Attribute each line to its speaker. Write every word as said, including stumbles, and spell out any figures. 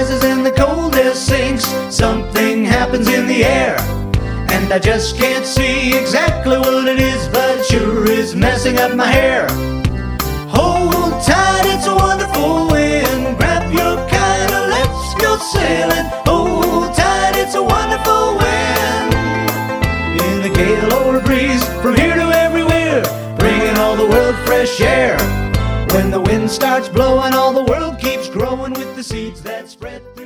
Speaker 1: rises and the cold air sinks. Something happens in the air, and I just can't see exactly what it is, but it sure is messing up my hair. Hold tight, it's a wonderful wind. Grab your kite and let's go sailing. Hold tight, it's a wonderful wind. In a gale or a breeze, from here to everywhere, bringing all the world fresh air. When the wind starts blowing, all the world keeps growing with the seeds that spread.